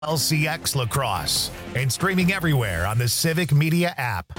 LCX Lacrosse and streaming everywhere on the Civic Media app.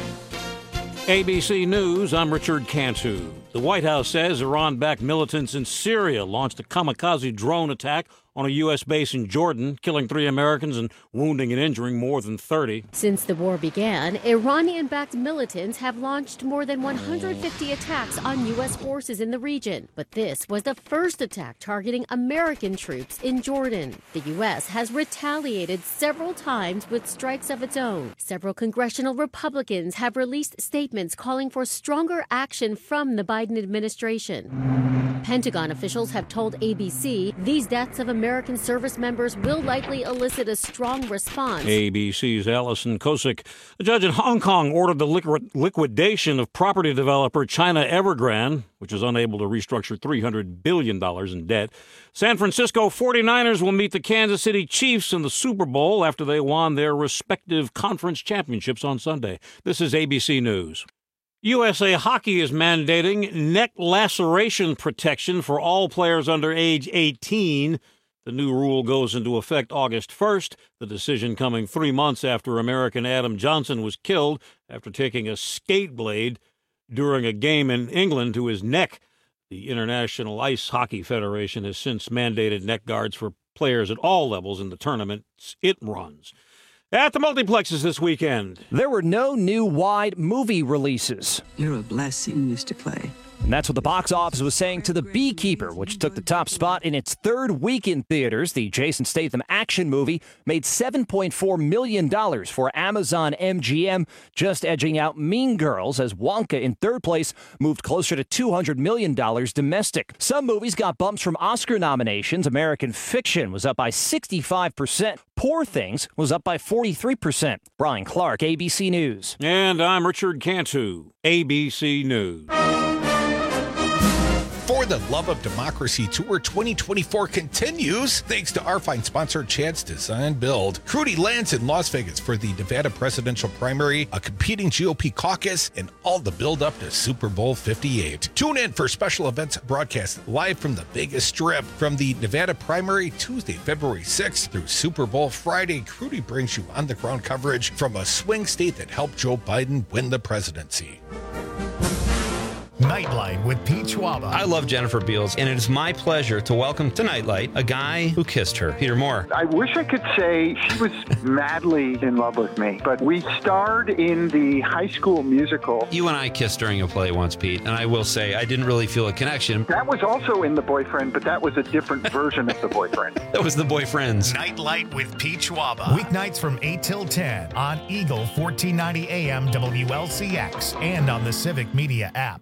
ABC News, I'm Richard Cantu. The White House says Iran-backed militants in Syria launched a kamikaze drone attack on a U.S. base in Jordan, killing 3 Americans and wounding and injuring more than 30. Since the war began, Iranian-backed militants have launched more than 150 attacks on U.S. forces in the region. But this was the first attack targeting American troops in Jordan. The U.S. has retaliated several times with strikes of its own. Several congressional Republicans have released statements calling for stronger action from the Biden administration. Pentagon officials have told ABC these deaths of American service members will likely elicit a strong response. ABC's Allison Kosick. A judge in Hong Kong ordered the liquidation of property developer China Evergrande, which is unable to restructure $300 billion in debt. San Francisco 49ers will meet the Kansas City Chiefs in the Super Bowl after they won their respective conference championships on Sunday. This is ABC News. USA Hockey is mandating neck laceration protection for all players under age 18. The new rule goes into effect August 1st, the decision coming 3 months after American Adam Johnson was killed after taking a skate blade during a game in England to his neck. The International Ice Hockey Federation has since mandated neck guards for players at all levels in the tournaments it runs. At the multiplexes this weekend, there were no new wide movie releases. You're a blessing, Mr. Clay. And that's what the box office was saying to The Beekeeper, which took the top spot in its third week in theaters. The Jason Statham action movie made $7.4 million for Amazon MGM, just edging out Mean Girls, as Wonka in third place moved closer to $200 million domestic. Some movies got bumps from Oscar nominations. American Fiction was up by 65%. Poor Things was up by 43%. Brian Clark, ABC News. And I'm Richard Cantu, ABC News. For the Love of Democracy Tour 2024 continues thanks to our fine sponsor, Chad's Design Build. Rudy lands in Las Vegas for the Nevada presidential primary, a competing GOP caucus, and all the build-up to Super Bowl 58. Tune in for special events broadcast live from the Vegas Strip. From the Nevada primary, Tuesday, February 6th through Super Bowl Friday, Rudy brings you on-the-ground coverage from a swing state that helped Joe Biden win the presidency. Nightlight with Pete Schwaba. I love Jennifer Beals, and it is my pleasure to welcome to Nightlight a guy who kissed her, Peter Moore. I wish I could say she was madly in love with me, but we starred in the High School Musical. You and I kissed during a play once, Pete, and I will say I didn't really feel a connection. That was also in The Boyfriend, but that was a different version of The Boyfriend. That was The Boyfriends. Nightlight with Pete Schwaba. Weeknights from 8 till 10 on Eagle 1490 AM WLCX and on the Civic Media app.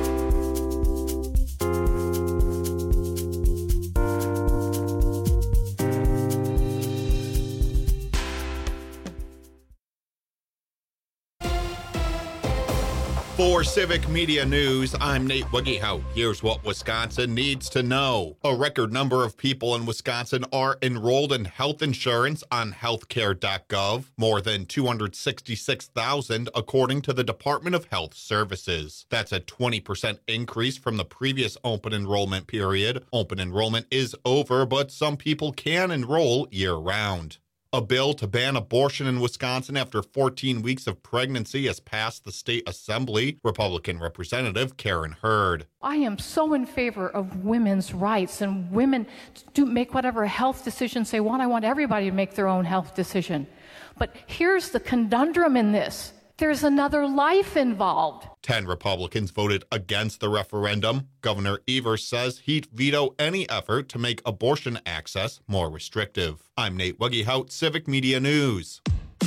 For Civic Media News, I'm Nate Wiggyhout. Here's what Wisconsin needs to know. A record number of people in Wisconsin are enrolled in health insurance on healthcare.gov. More than 266,000 according to the Department of Health Services. That's a 20% increase from the previous open enrollment period. Open enrollment is over, but some people can enroll year-round. A bill to ban abortion in Wisconsin after 14 weeks of pregnancy has passed the state assembly. Republican Representative Karen Hurd. I am so in favor of women's rights and women to make whatever health decisions they want. I want everybody to make their own health decision. But here's the conundrum in this. There's another life involved. 10 Republicans voted against the referendum. Governor Evers says he'd veto any effort to make abortion access more restrictive. I'm Nate Wiggyhout, Civic Media News.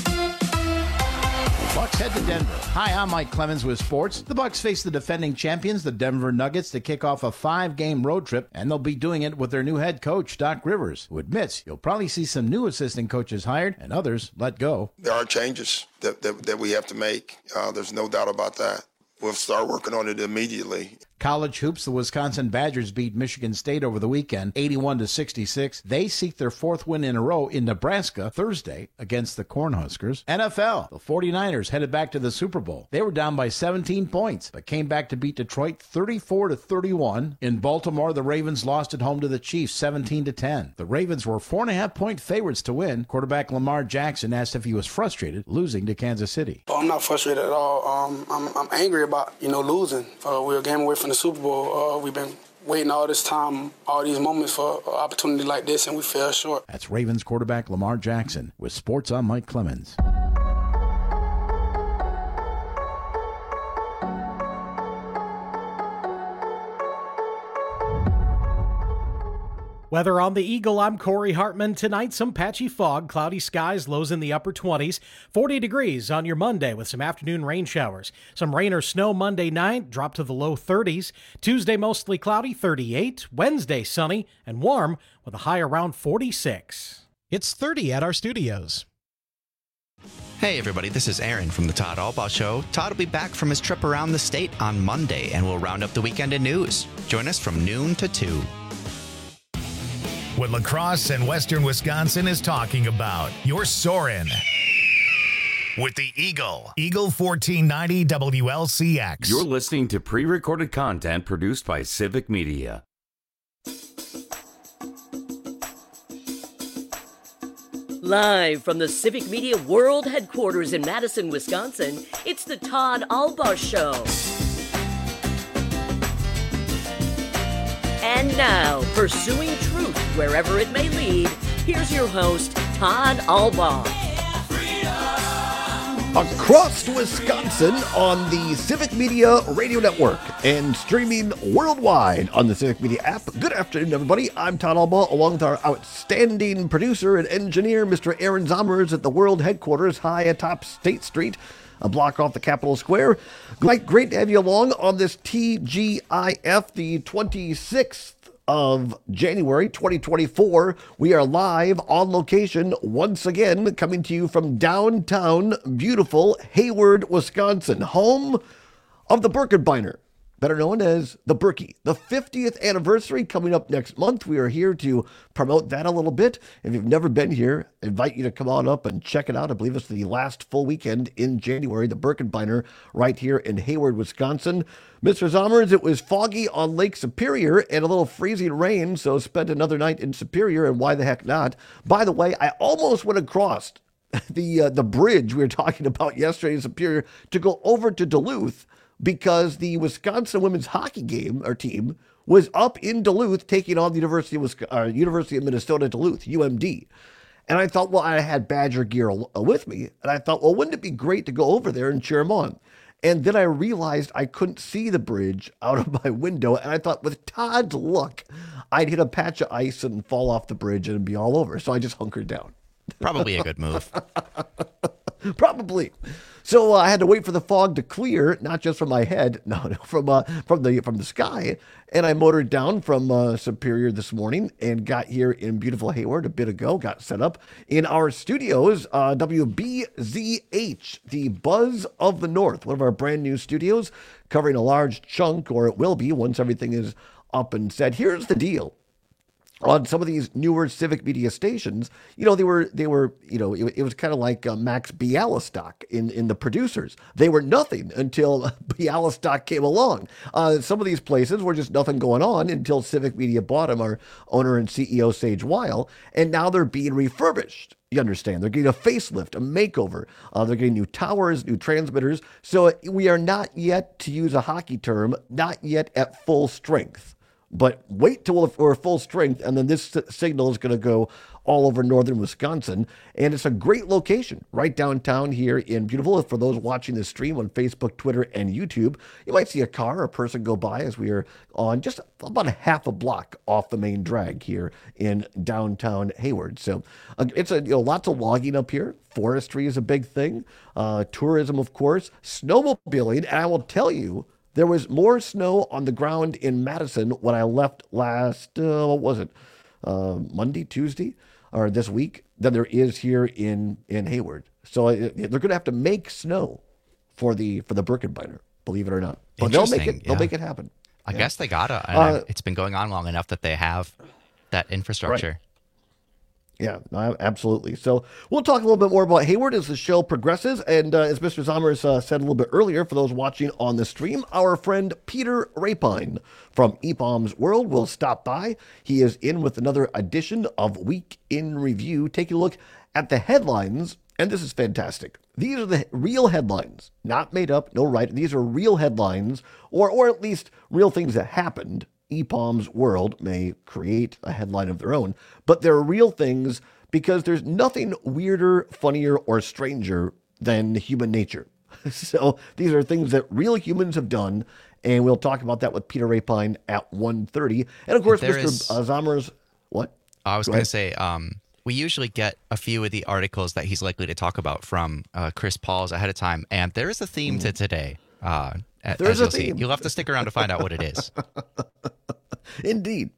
Bucks head to Denver. Hi, I'm Mike Clemens with sports. The Bucks face the defending champions, the Denver Nuggets, to kick off a 5-game road trip, and they'll be doing it with their new head coach, Doc Rivers, who admits you'll probably see some new assistant coaches hired and others let go. There are changes that we have to make. There's no doubt about that. We'll start working on it immediately. College hoops, the Wisconsin Badgers beat Michigan State over the weekend, 81-66. They seek their fourth win in a row in Nebraska Thursday against the Cornhuskers. NFL, the 49ers headed back to the Super Bowl. They were down by 17 points, but came back to beat Detroit 34-31. In Baltimore, the Ravens lost at home to the Chiefs 17-10. The Ravens were 4.5-point favorites to win. Quarterback Lamar Jackson asked if he was frustrated losing to Kansas City. Oh, I'm not frustrated at all. I'm angry about, losing. We're a game away from the Super Bowl. We've been waiting all this time, all these moments for an opportunity like this, and we fell short. That's Ravens quarterback Lamar Jackson. With sports, I'm Mike Clemens. Weather on the Eagle, I'm Corey Hartman. Tonight, some patchy fog, cloudy skies, lows in the upper 20s, 40 degrees on your Monday with some afternoon rain showers. Some rain or snow Monday night, drop to the low 30s. Tuesday, mostly cloudy, 38. Wednesday, sunny and warm with a high around 46. It's 30 at our studios. Hey everybody, this is Aaron from the Todd Albaugh Show. Todd will be back from his trip around the state on Monday, and we'll round up the weekend in news. Join us from noon to 2. What La Crosse and Western Wisconsin is talking about. You're soaring with the Eagle. Eagle 1490 WLCX. You're listening to pre-recorded content produced by Civic Media. Live from the Civic Media World Headquarters in Madison, Wisconsin, it's the Todd Albaugh Show. And now, pursuing truth wherever it may lead, here's your host, Todd Albaugh. Across Wisconsin on the Civic Media Radio Network and streaming worldwide on the Civic Media app. Good afternoon, everybody. I'm Todd Albaugh, along with our outstanding producer and engineer, Mr. Aaron Zommers, at the World Headquarters high atop State Street, a block off the Capitol Square. Mike, great to have you along on this TGIF, the 26th of January 2024. We are live on location once again, coming to you from downtown beautiful Hayward, Wisconsin, home of the Birkebeiner, better known as the Berkey. The 50th anniversary coming up next month. We are here to promote that a little bit. If you've never been here, I invite you to come on up and check it out. I believe it's the last full weekend in January, the Birkebeiner, right here in Hayward, Wisconsin. Mr. Zommers, it was foggy on Lake Superior and a little freezing rain, so spent another night in Superior, and why the heck not? By the way, I almost went across the bridge we were talking about yesterday in Superior to go over to Duluth, because the Wisconsin women's hockey game, or team, was up in Duluth taking on the University of Minnesota Duluth, UMD. And I thought, well, I had Badger gear with me, and I thought, well, wouldn't it be great to go over there and cheer them on? And then I realized I couldn't see the bridge out of my window, and I thought, with Todd's luck, I'd hit a patch of ice and fall off the bridge and it'd be all over. So I just hunkered down. Probably a good move. Probably. So I had to wait for the fog to clear, not just from my head, from the sky. And I motored down from Superior this morning and got here in beautiful Hayward a bit ago. Got set up in our studios, WBZH, the Buzz of the North, one of our brand new studios, covering a large chunk, or it will be once everything is up and set. Here's the deal. On some of these newer Civic Media stations, they were, it was kind of like Max Bialystock in the producers. They were nothing until Bialystock came along. Some of these places were just nothing going on until Civic Media bought them, our owner and CEO, Sage Weil, and now they're being refurbished. You understand? They're getting a facelift, a makeover. They're getting new towers, new transmitters. So we are not yet, to use a hockey term, not yet at full strength. But wait till we're full strength, and then this signal is going to go all over northern Wisconsin. And it's a great location right downtown here in beautiful. For those watching the stream on Facebook, Twitter, and YouTube, you might see a car or a person go by as we are on just about a half a block off the main drag here in downtown Hayward. So it's lots of logging up here. Forestry is a big thing. Tourism, of course. Snowmobiling, and I will tell you, there was more snow on the ground in Madison when I left last, Monday, Tuesday, or this week, than there is here in Hayward. So they're going to have to make snow for the Birkebeiner, believe it or not. But they'll make it happen. I guess they gotta. And it's been going on long enough that they have that infrastructure. Right. Yeah, no, absolutely. So we'll talk a little bit more about Hayward as the show progresses. And as Mr. Zommers said a little bit earlier, for those watching on the stream, our friend Peter Rapine from EPOM's World will stop by. He is in with another edition of Week in Review, taking a look at the headlines. And this is fantastic. These are the real headlines, not made up, no right. These are real headlines, or at least real things that happened. EPOM's World may create a headline of their own, but they're real things because there's nothing weirder, funnier, or stranger than human nature. So these are things that real humans have done, and we'll talk about that with Peter Rapine at 1:30. And of course, Mr. Zommers, what? I was going to say, we usually get a few of the articles that he's likely to talk about from Chris Paul's ahead of time, and there is a theme to today. There's a theme. You'll have to stick around to find out what it is. Indeed.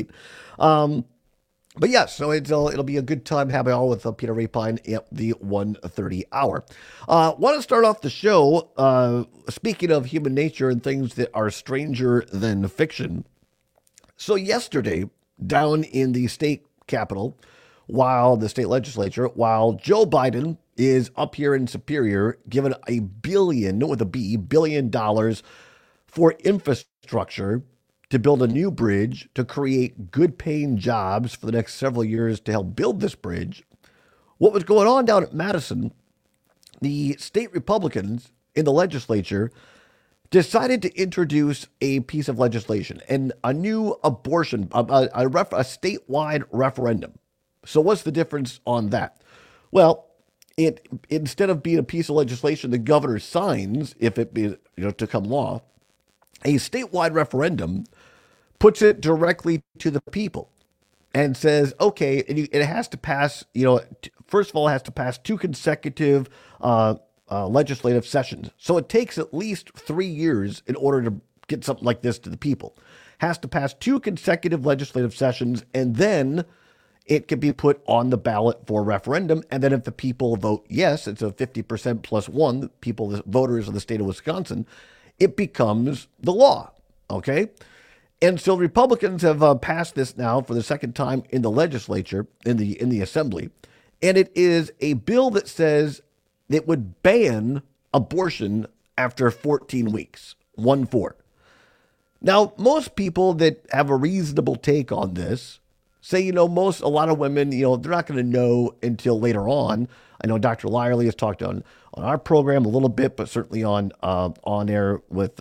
But yes, so it'll be a good time having all with Peter Rapine at the 1:30 hour. Want to start off the show, speaking of human nature and things that are stranger than fiction. So yesterday, down in the state capitol, the state legislature, while Joe Biden is up here in Superior, given $1 billion for infrastructure to build a new bridge, to create good-paying jobs for the next several years to help build this bridge. What was going on down at Madison, the state Republicans in the legislature decided to introduce a piece of legislation and a new abortion, a statewide referendum. So what's the difference on that? Well, it instead of being a piece of legislation the governor signs, if it be to come law, a statewide referendum puts it directly to the people and says, okay, it has to pass. First of all, it has to pass 2 consecutive legislative sessions. So it takes at least 3 years in order to get something like this to the people. Has to pass 2 consecutive legislative sessions, and then it can be put on the ballot for referendum. And then if the people vote yes, it's a 50% plus 1, the voters of the state of Wisconsin, it becomes the law. Okay? And so Republicans have passed this now for the second time in the legislature, in the assembly. And it is a bill that says it would ban abortion after 14 weeks, 1-4. Now, most people that have a reasonable take on this say, a lot of women, they're not going to know until later on. I know Dr. Lyerly has talked on our program a little bit, but certainly on air with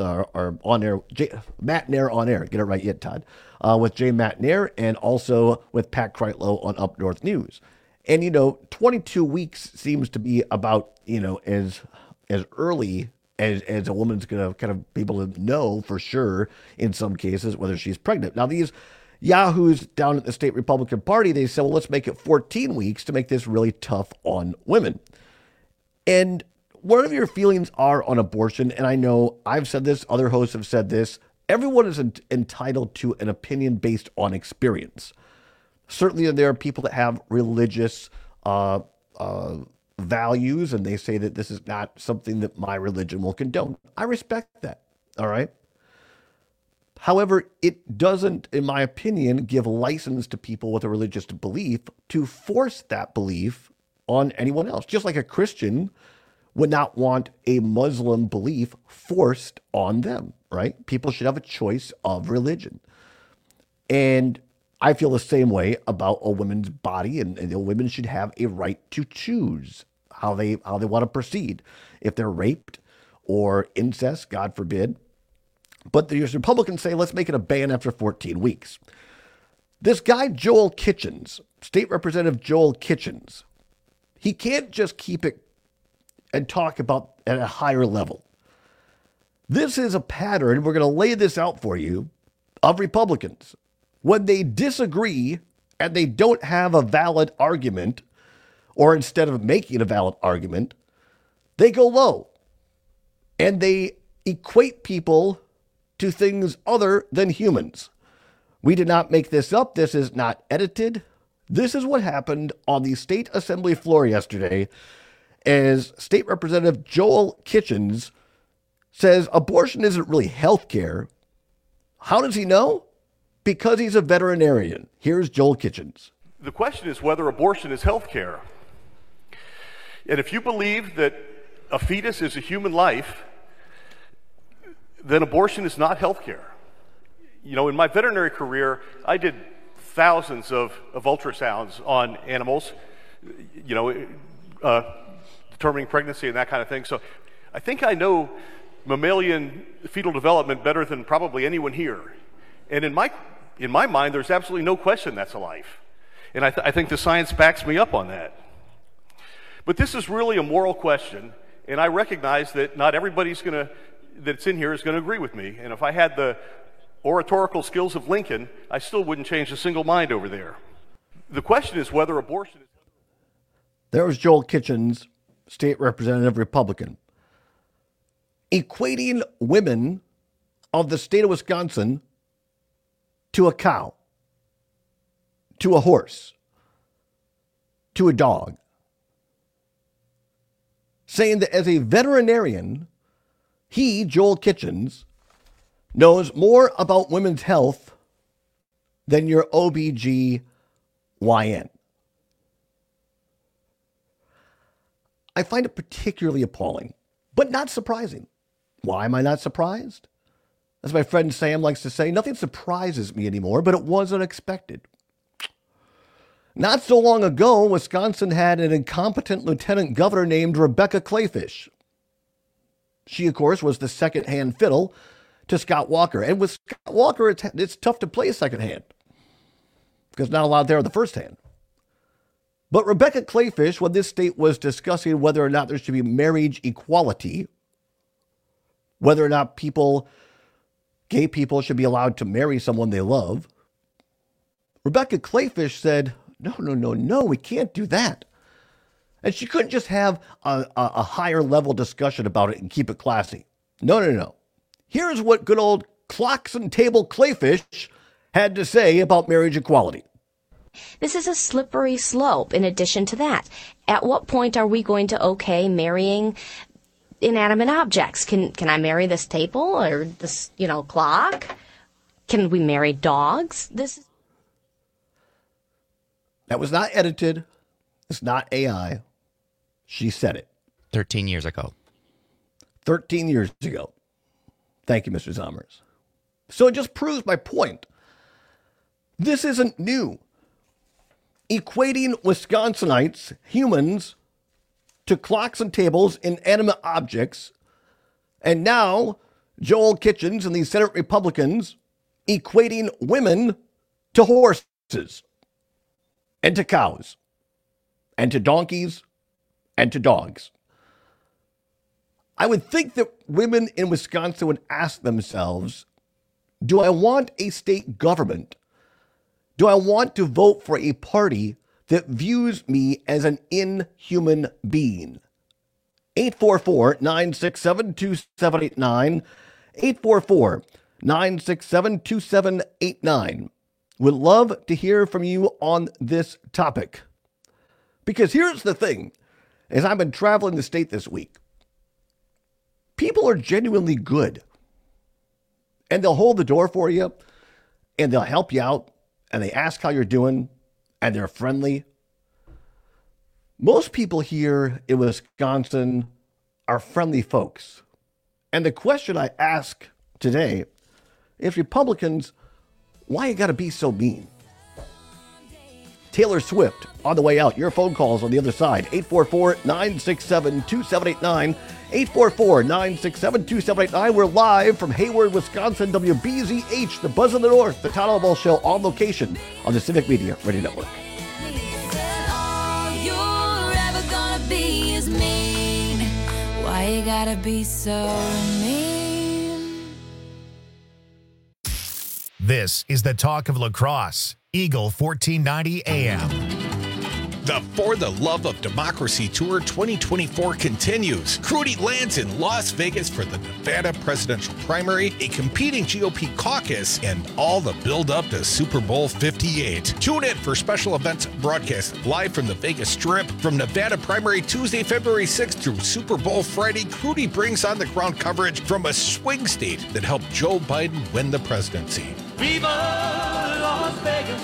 Matt Nair on air. Get it right yet, Todd? With Jay Matt Nair, and also with Pat Kreitlow on Up North News. And 22 weeks seems to be about as early as a woman's going to kind of be able to know for sure in some cases whether she's pregnant. Now these yahoos down at the state Republican Party, they said, well, let's make it 14 weeks to make this really tough on women. And whatever your feelings are on abortion, and I know I've said this, other hosts have said this, everyone is entitled to an opinion based on experience. Certainly there are people that have religious values, and they say that this is not something that my religion will condone. I respect that, all right? However, it doesn't, in my opinion, give license to people with a religious belief to force that belief on anyone else. Just like a Christian would not want a Muslim belief forced on them, right? People should have a choice of religion. And I feel the same way about a woman's body, and women should have a right to choose how they want to proceed. If they're raped or incest, God forbid. But the Republicans say, let's make it a ban after 14 weeks. This guy, Joel Kitchens, State Representative Joel Kitchens, he can't just keep it and talk about at a higher level. This is a pattern, we're going to lay this out for you, of Republicans. When they disagree and they don't have a valid argument, or instead of making a valid argument, they go low. And they equate people to things other than humans. We did not make this up. This is not edited. This is what happened on the state assembly floor yesterday as State Representative Joel Kitchens says abortion isn't really health care. How does he know? Because he's a veterinarian. Here's Joel Kitchens. The question is whether abortion is health care. And if you believe that a fetus is a human life, then abortion is not health care. You know, in my veterinary career, I did thousands of ultrasounds on animals, you know, determining pregnancy and that kind of thing. So I think I know mammalian fetal development better than probably anyone here. And in my mind, there's absolutely no question that's a life. And I think the science backs me up on that. But this is really a moral question, and I recognize that not everybody that's in here is going to agree with me. And if I had the oratorical skills of Lincoln, I still wouldn't change a single mind over there. The question is whether abortion is... There was Joel Kitchens, state representative Republican, equating women of the state of Wisconsin to a cow, to a horse, to a dog, saying that as a veterinarian, he, Joel Kitchens, knows more about women's health than your OBGYN. I find it particularly appalling, but not surprising. Why am I not surprised? As my friend Sam likes to say, nothing surprises me anymore, but it was unexpected. Not so long ago, Wisconsin had an incompetent lieutenant governor named Rebecca Kleefisch. She, of course, was the second-hand fiddle to Scott Walker. And with Scott Walker, it's tough to play second-hand because not allowed there in the first hand. But Rebecca Kleefisch, when this state was discussing whether or not there should be marriage equality, whether or not gay people should be allowed to marry someone they love, Rebecca Kleefisch said, no, we can't do that. And she couldn't just have a higher level discussion about it and keep it classy. No. Here's what good old clocks and table Kleefisch had to say about marriage equality. This is a slippery slope. In addition to that, at what point are we going to okay marrying inanimate objects? Can I marry this table or this, clock? Can we marry dogs? That was not edited. It's not AI. She said it. 13 years ago. 13 years ago. Thank you, Mr. Zommers. So it just proves my point. This isn't new. Equating Wisconsinites, humans, to clocks and tables, inanimate objects, and now Joel Kitchens and the Senate Republicans equating women to horses, and to cows, and to donkeys, and to dogs. I would think that women in Wisconsin would ask themselves, do I want a state government? Do I want to vote for a party that views me as an inhuman being? 844-967-2789. 844-967-2789. Would love to hear from you on this topic. Because here's the thing. As I've been traveling the state this week, people are genuinely good. And they'll hold the door for you, and they'll help you out, and they ask how you're doing, and they're friendly. Most people here in Wisconsin are friendly folks. And the question I ask today is, Republicans, why you gotta be so mean? Taylor Swift on the way out. Your phone calls on the other side. 844-967-2789. 844-967-2789. We're live from Hayward, Wisconsin. WBZH, the Buzz of the North, the Todd Albaugh Show on location on the Civic Media Radio Network. Why you gotta be so mean? This is the talk of lacrosse. Eagle 1490 AM. The For the Love of Democracy Tour 2024 continues. Crudy lands in Las Vegas for the Nevada presidential primary, a competing GOP caucus, and all the build-up to Super Bowl 58. Tune in for special events broadcast live from the Vegas Strip. From Nevada primary Tuesday, February 6th through Super Bowl Friday, Crudy brings on the ground coverage from a swing state that helped Joe Biden win the presidency. Viva Las Vegas.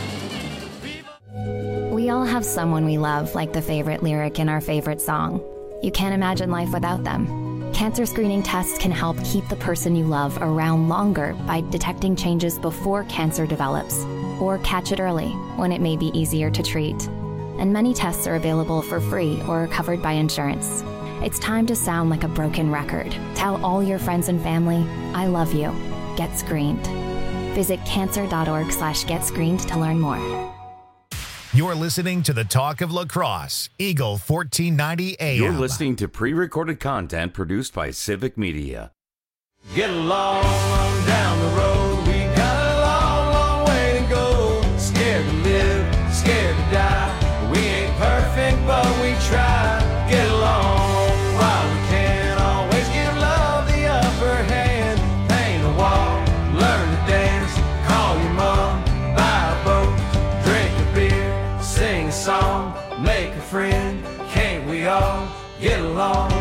We all have someone we love, like the favorite lyric in our favorite song. You can't imagine life without them. Cancer screening tests can help keep the person you love around longer by detecting changes before cancer develops, or catch it early when it may be easier to treat. And many tests are available for free or covered by insurance. It's time to sound like a broken record. Tell all your friends and family, I love you. Get screened. Visit cancer.org/getscreened to learn more. You're listening to the Talk of Lacrosse, Eagle 1490 AM. You're listening to pre-recorded content produced by Civic Media. Get along down the road. We got a long, long way to go. Scared to live, scared to die. We ain't perfect, but we try. Get along while we can. Always give love the upper hand. Paint a wall, learn to dance. Call your mom, buy a boat, drink a beer, sing a song, make a friend. Can't we all get along?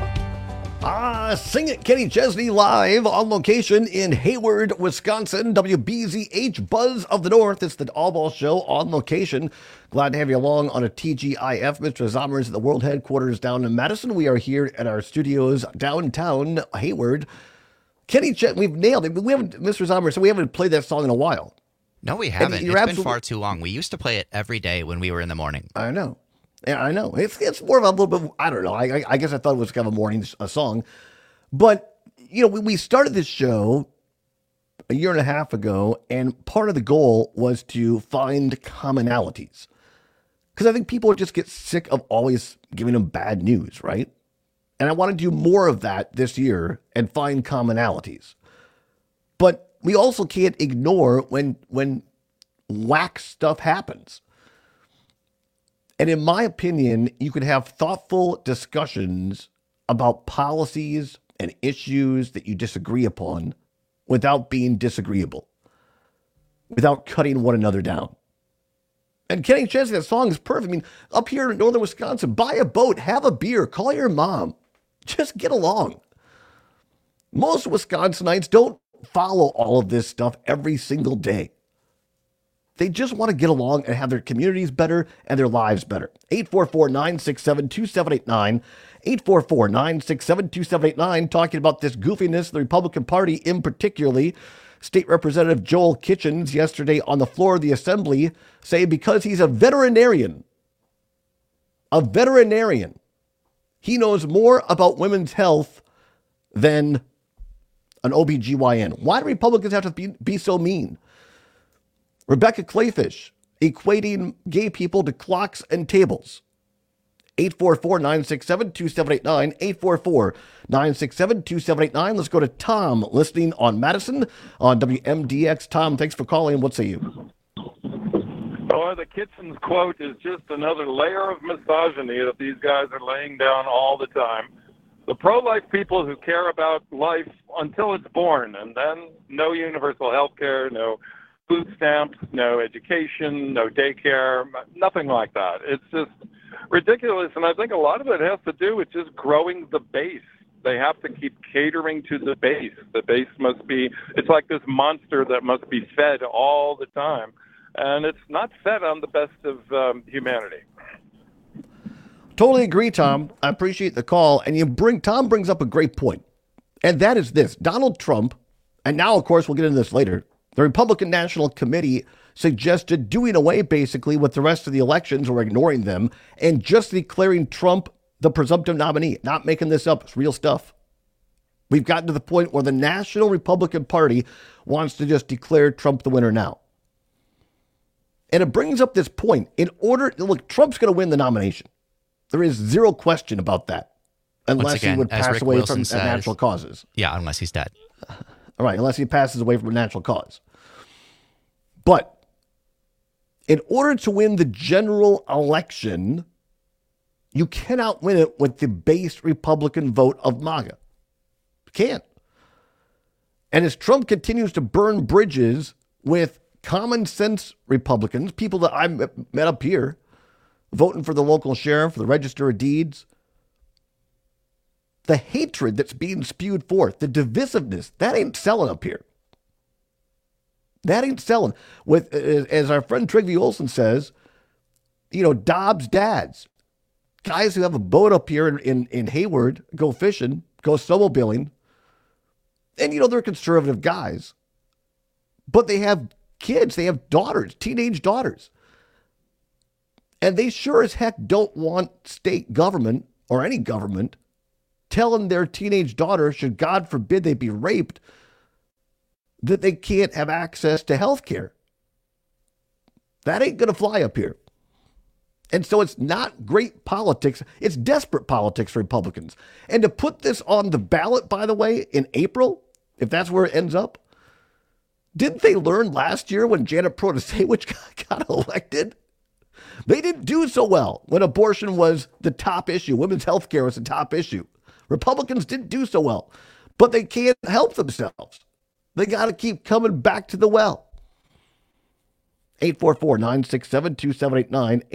Sing It, Kenny Chesney, live on location in Hayward, Wisconsin. WBZH Buzz of the North. It's the All Ball Show on location. Glad to have you along on a TGIF. Mr. Zomer is at the world headquarters down in Madison. We are here at our studios downtown Hayward. Kenny Chesney, we've nailed it. We haven't, Mr. Zomer, so we haven't played that song in a while. No, we haven't. It's been far too long. We used to play it every day when we were in the morning. I know. Yeah, I know. It's more of a little bit, I don't know. I guess I thought it was kind of a morning song. But, you know, we started this show a year and a half ago, and part of the goal was to find commonalities. Because I think people just get sick of always giving them bad news, right? And I want to do more of that this year and find commonalities. But we also can't ignore when whack stuff happens. And in my opinion, you can have thoughtful discussions about policies and issues that you disagree upon without being disagreeable, without cutting one another down. And Kenny Chesney, that song is perfect. I mean, up here in northern Wisconsin, buy a boat, have a beer, call your mom. Just get along. Most Wisconsinites don't follow all of this stuff every single day. They just want to get along and have their communities better and their lives better. 844-967-2789. 844-967-2789. Talking about this goofiness, the Republican Party in particularly. State Representative Joel Kitchens yesterday on the floor of the Assembly saying because he's a veterinarian, he knows more about women's health than an OBGYN. Why do Republicans have to be so mean? Rebecca Clayfish, equating gay people to clocks and tables. 844-967-2789, 844-967-2789. Let's go to Tom, listening on Madison on WMDX. Tom, thanks for calling. What say you? Oh, the Kitchens quote is just another layer of misogyny that these guys are laying down all the time. The pro-life people who care about life until it's born, and then no universal health care, no food stamps, no education, no daycare, nothing like that. It's just ridiculous, and I think a lot of it has to do with just growing the base. They have to keep catering to the base. The base must be, it's like this monster that must be fed all the time, and it's not fed on the best of humanity. Totally agree, Tom. I appreciate the call, and Tom brings up a great point, and that is this. Donald Trump, and now, of course, we'll get into this later, the Republican National Committee suggested doing away basically with the rest of the elections or ignoring them and just declaring Trump the presumptive nominee. Not making this up. It's real stuff. We've gotten to the point where the National Republican Party wants to just declare Trump the winner now. And it brings up this point. Look, Trump's going to win the nomination. There is zero question about that. Unless he would pass away from natural causes. Yeah, unless he's dead. All right, unless he passes away from a natural cause. But In order to win the general election, you cannot win it with the base Republican vote of MAGA. You can't. And as Trump continues to burn bridges with common sense Republicans, people that I met up here, voting for the local sheriff, for the Register of Deeds, the hatred that's being spewed forth, the divisiveness, that ain't selling up here. That ain't selling. With, as our friend Trygve Olsen says, Dobbs dads, guys who have a boat up here in Hayward, go fishing, go snowmobiling, and they're conservative guys, but they have kids, they have daughters, teenage daughters, and they sure as heck don't want state government or any government telling their teenage daughter, should God forbid they be raped, that they can't have access to health care. That ain't going to fly up here. And so it's not great politics. It's desperate politics for Republicans. And to put this on the ballot, by the way, in April, if that's where it ends up, didn't they learn last year when Janet Protasewicz got elected? They didn't do so well when abortion was the top issue. Women's health care was the top issue. Republicans didn't do so well, but they can't help themselves. They got to keep coming back to the well. 844-967-2789,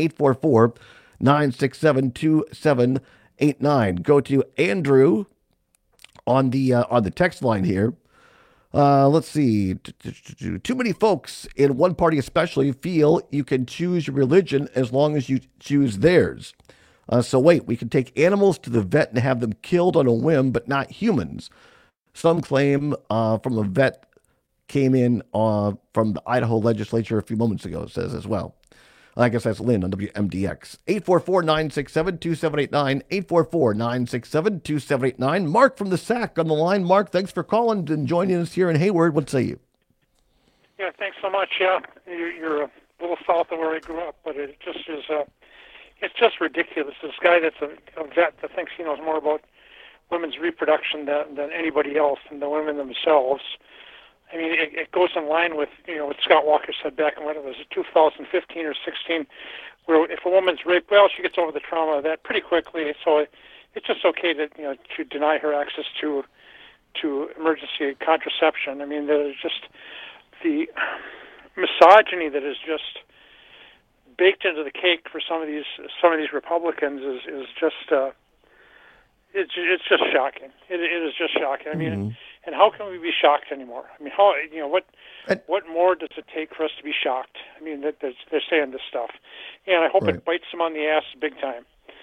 844-967-2789. Go to Andrew on the text line here. Let's see. Too many folks in one party especially feel you can choose your religion as long as you choose theirs. So wait, we can take animals to the vet and have them killed on a whim, but not humans. Some claim from a vet came in from the Idaho legislature a few moments ago, it says as well. I guess that's Lynn on WMDX. 844-967-2789, 844-967-2789. Mark from the SAC on the line. Mark, thanks for calling and joining us here in Hayward. What say you? Yeah, thanks so much. Yeah, you're a little south of where I grew up, but it just is, it's just ridiculous. This guy that's a vet that thinks he knows more about women's reproduction than anybody else, and the women themselves. I mean, it goes in line with, what Scott Walker said back in, 2015 or 16, where if a woman's raped, well, she gets over the trauma of that pretty quickly. So it's just okay to deny her access to emergency contraception. I mean, there's just the misogyny that is just baked into the cake for some of these Republicans is just it's just shocking. It is just shocking. I mean, and how can we be shocked anymore? I mean, what more does it take for us to be shocked? I mean, that they're saying this stuff, and I hope it bites them on the ass big time.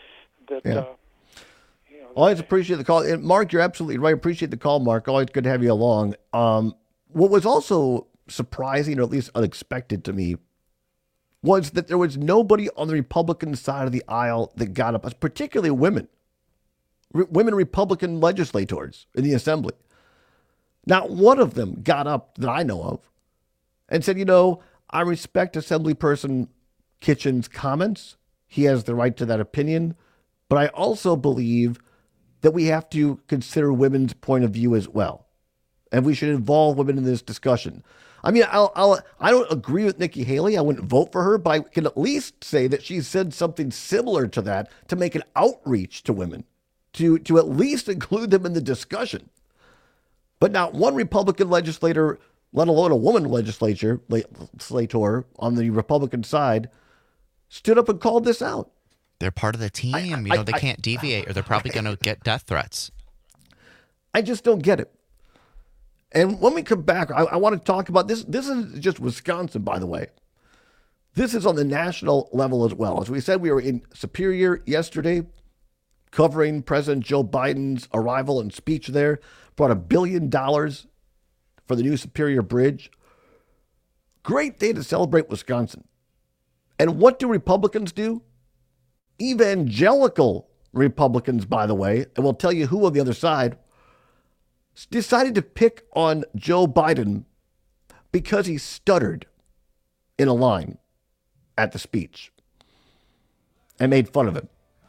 Always appreciate the call. And Mark, you're absolutely right. Appreciate the call, Mark. Always good to have you along. What was also surprising, or at least unexpected to me, was that there was nobody on the Republican side of the aisle that got up, particularly women Republican legislators in the assembly. Not one of them got up that I know of and said, I respect Assemblyperson Kitchen's comments. He has the right to that opinion. But I also believe that we have to consider women's point of view as well. And we should involve women in this discussion. I mean, I don't agree with Nikki Haley. I wouldn't vote for her, but I can at least say that she said something similar to that to make an outreach to women, to at least include them in the discussion. But not one Republican legislator, let alone a woman legislator on the Republican side, stood up and called this out. They're part of the team. They can't deviate or they're probably going to get death threats. I just don't get it. And when we come back, I want to talk about this. This is just Wisconsin, by the way. This is on the national level as well. As we said, we were in Superior yesterday covering President Joe Biden's arrival and speech there. Brought $1 billion for the new Superior Bridge. Great day to celebrate Wisconsin. And what do Republicans do? Evangelical Republicans, by the way, and we'll tell you who on the other side, decided to pick on Joe Biden because he stuttered in a line at the speech and made fun of him.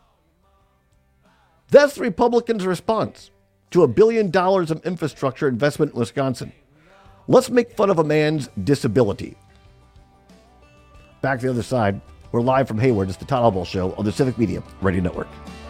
That's the Republicans' response to $1 billion of infrastructure investment in Wisconsin. Let's make fun of a man's disability. Back to the other side. We're live from Hayward. It's the Todd Albaugh Show on the Civic Media Radio Network.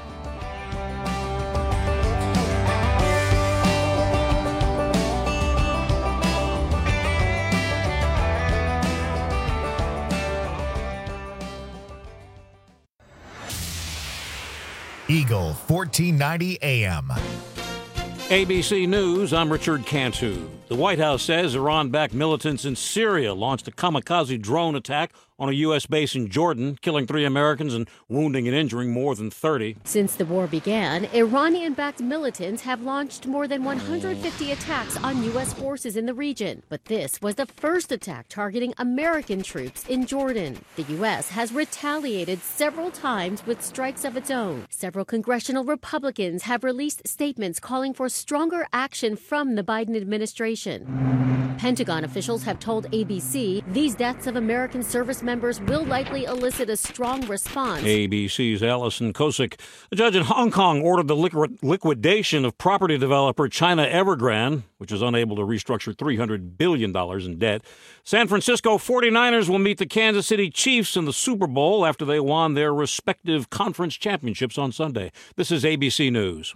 Eagle 1490 AM. ABC News, I'm Richard Cantu. The White House says Iran-backed militants in Syria launched a kamikaze drone attack on a U.S. base in Jordan, killing 3 Americans and wounding and injuring more than 30. Since the war began, Iranian-backed militants have launched more than 150 attacks on U.S. forces in the region. But this was the first attack targeting American troops in Jordan. The U.S. has retaliated several times with strikes of its own. Several congressional Republicans have released statements calling for stronger action from the Biden administration. Pentagon officials have told ABC these deaths of American service members will likely elicit a strong response. ABC's Allison Kosick. A judge in Hong Kong ordered the liquidation of property developer China Evergrande, which is unable to restructure $300 billion in debt. San Francisco 49ers will meet the Kansas City Chiefs in the Super Bowl after they won their respective conference championships on Sunday. This is ABC News.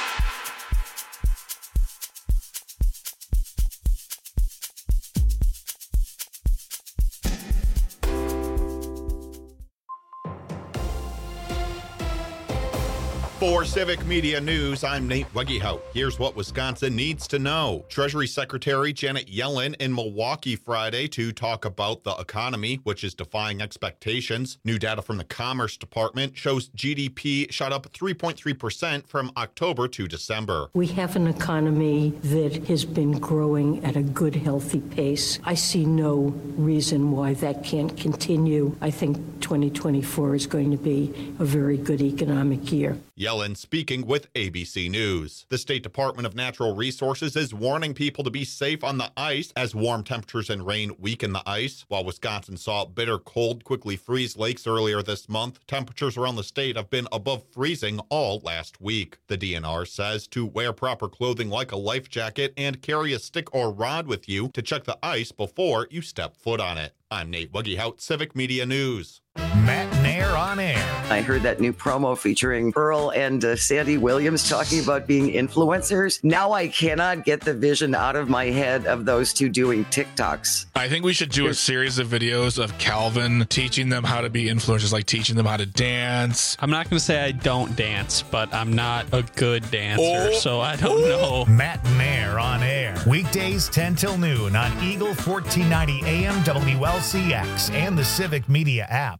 For Civic Media News, I'm Nate Weggehout. Here's what Wisconsin needs to know. Treasury Secretary Janet Yellen in Milwaukee Friday to talk about the economy, which is defying expectations. New data from the Commerce Department shows GDP shot up 3.3% from October to December. We have an economy that has been growing at a good, healthy pace. I see no reason why that can't continue. I think 2024 is going to be a very good economic year. Yellen speaking with ABC News. The State Department of Natural Resources is warning people to be safe on the ice as warm temperatures and rain weaken the ice. While Wisconsin saw bitter cold quickly freeze lakes earlier this month, temperatures around the state have been above freezing all last week. The DNR says to wear proper clothing like a life jacket and carry a stick or rod with you to check the ice before you step foot on it. I'm Nate Weggehout, Civic Media News. Matt Nair on air. I heard that new promo featuring Earl and Sandy Williams talking about being influencers. Now I cannot get the vision out of my head of those two doing TikToks. I think we should do a series of videos of Calvin teaching them how to be influencers, like teaching them how to dance. I'm not going to say I don't dance, but I'm not a good dancer, so I don't know. Matt Nair on air. Weekdays 10 till noon on Eagle 1490 AM WLCX and the Civic Media app.